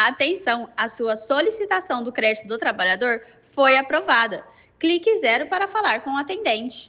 Atenção, a sua solicitação do crédito do trabalhador foi aprovada. Clique 0 para falar com o atendente.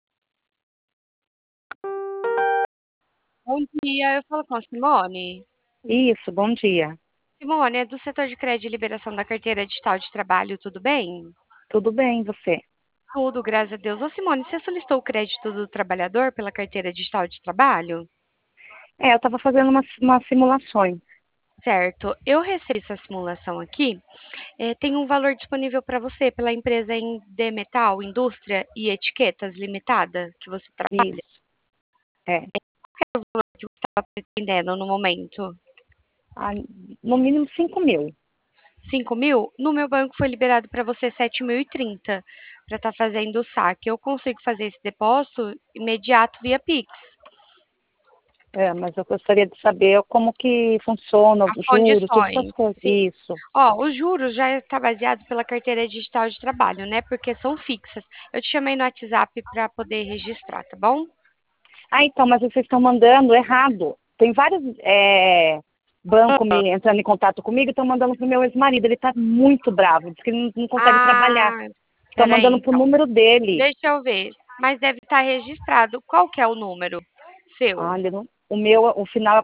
Bom dia, eu falo com a Simone. Isso, bom dia. Simone, é do setor de crédito e liberação da carteira digital de trabalho, tudo bem? Tudo bem, você? Tudo, graças a Deus. Ô, Simone, você solicitou o crédito do trabalhador pela carteira digital de trabalho? Eu estava fazendo umas simulações. Certo. Eu recebi essa simulação aqui. Tem um valor disponível para você pela empresa Metal, Indústria e Etiquetas Limitada, que você trabalha. Isso. É. Qual é o valor que você estava pretendendo no momento? Ah, no mínimo 5.000. 5.000? No meu banco foi liberado para você 7.030 para estar fazendo o saque. Eu consigo fazer esse depósito imediato via Pix. Mas eu gostaria de saber como que funciona, As os juros, todas essas condições. coisas. Sim. Isso. Ó, os juros já está baseado pela carteira digital de trabalho, né? Porque são fixas. Eu te chamei no WhatsApp para poder registrar, tá bom? Então, mas vocês estão mandando errado. Tem vários bancos entrando em contato comigo e estão mandando pro meu ex-marido. Ele está muito bravo, diz que ele não consegue trabalhar. Ah, Estão peraí, mandando pro então. número dele. Deixa eu ver. Mas deve estar registrado. Qual que é o número seu? Olha, o meu, o final é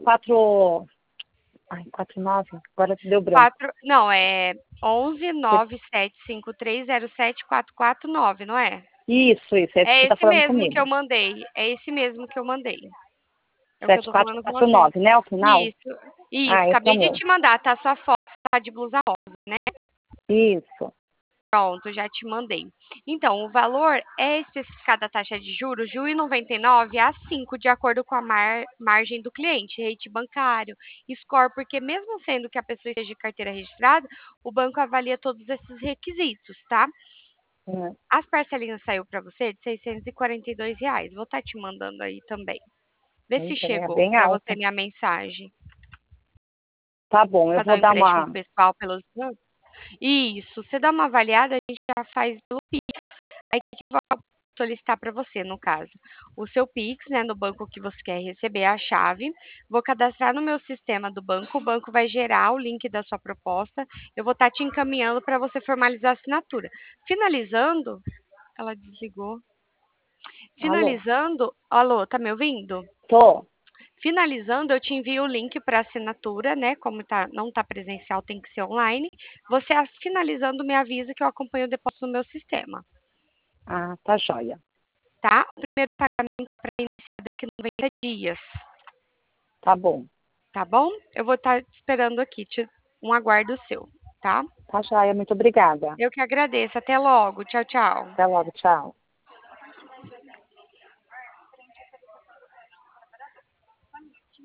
49. Agora deu branco. Não, é 11 975307449, não é? Isso, é esse que É você está esse falando mesmo que comigo. eu mandei. É esse mesmo que eu mandei. É o que eu sete tô quatro falando com quatro você. nove, né, o final? Isso, isso. Esse é o Acabei de meu. te mandar, tá? Sua foto tá de blusa rosa, né? Isso. Pronto, já te mandei. Então, o valor é especificado a taxa de juros de 1,99 a 5, de acordo com a margem do cliente, rate bancário, score, porque mesmo sendo que a pessoa esteja de carteira registrada, o banco avalia todos esses requisitos, tá? É, As parcelinhas saiu para você de R$ 642. Vou estar te mandando aí também. Vê se é chegou bem para você alta. minha mensagem. Tá bom, eu Fazer vou um dar empréstimo uma. pessoal pelos bancos. Isso, você dá uma avaliada, a gente já faz pelo Pix. Aí o que eu vou solicitar para você, no caso? O seu Pix, né, no banco que você quer receber a chave. Vou cadastrar no meu sistema do banco. O banco vai gerar o link da sua proposta. Eu vou estar te encaminhando para você formalizar a assinatura. Finalizando, ela desligou. Alô? Finalizando, alô, tá me ouvindo? Tô. Finalizando, eu te envio o link para assinatura, né? Como não tá presencial, tem que ser online. Você finalizando, me avisa que eu acompanho o depósito no meu sistema, Ah, tá joia. tá? O primeiro pagamento para iniciar daqui a 90 dias, Tá bom. tá bom? Eu vou estar esperando aqui, um aguardo seu, tá? Tá joia, muito obrigada. Eu que agradeço. Até logo. Tchau, tchau. Até logo, tchau.